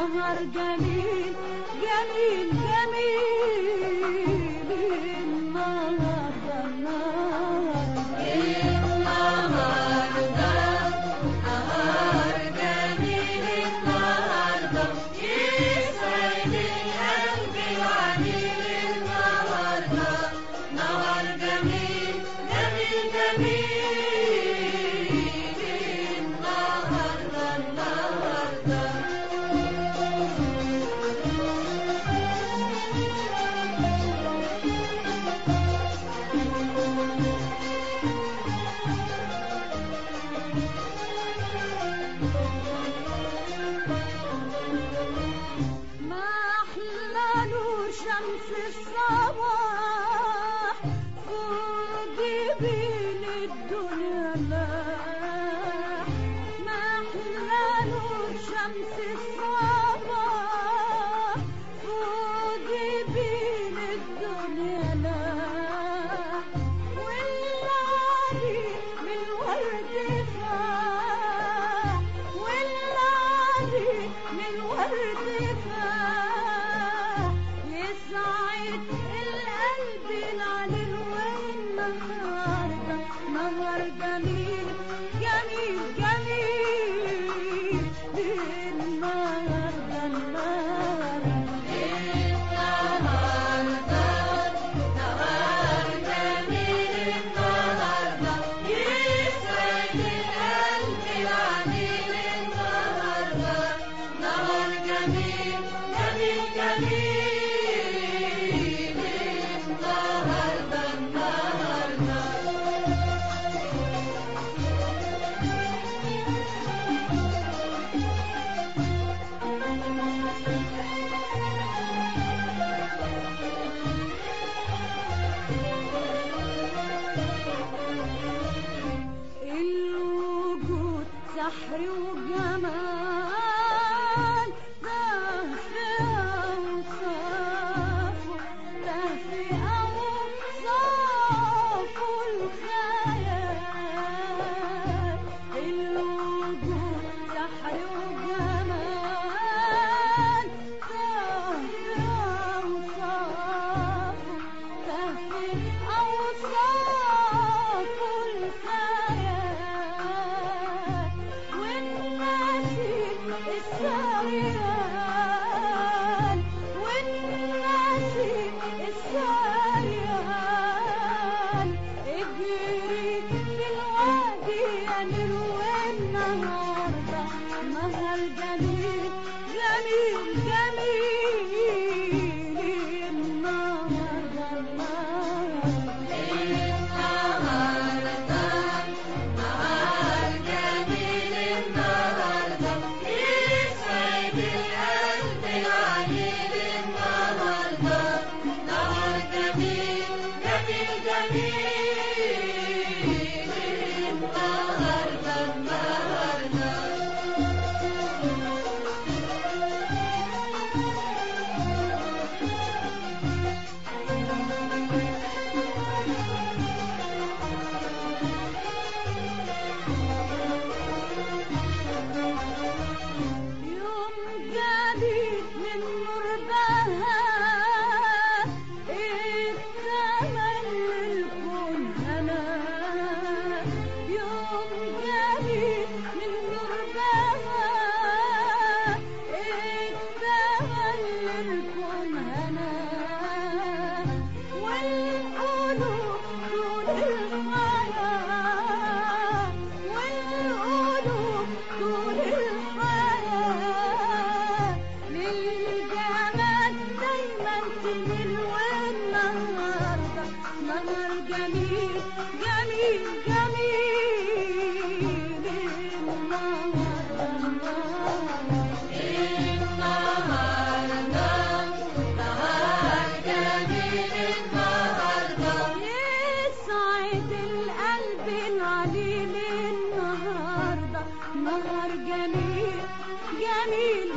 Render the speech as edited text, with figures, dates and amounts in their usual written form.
نهار جميل جميل جميل النهارده النهارده نهار جميل النهارده يسعد القلب العليل النهارده نهار جميل جميل جميل النهارده ما أحلى نور شمس الصباح فوق جبين الدنيا لاح ما أحلى نور شمس الصباح فوق جبين الدنيا لاح والعادي من ورد فاح والعادي من ورد فاح يسعد القلب العليل والنهارده نهار جميل جميل جميل النهارده نهار جميل النهارده يسعد القلب العليل النهارده نهار جميل جميل جميل النهارده الوجود سحر وجمال تهفئة وصافه تهفئة وصافه الخيال الوجود سحر وجمال تهفئة وصافه تهفئة وصافه الخيال والنسيم السريان والنسيم السريان اجري في الوادي يا نيل والنهارده نهار جميل جميل جميل النهارده نهار جميل النهارده يسعد القلب العليل النهارده نهار جميل جميل جميل النهارده يوم جديد من نور بهاء اكتمل للكون هنا يوم جديد من نور بهاء اكتمل للكون هنا والقلوب طول الحياة والقلوب طول الحياة للجمال دايما تميل والنهارده نهار جميل جميل جميل النهارده نهار جميل النهارده يسعد القلب العليل النهارده نهار جميل جميل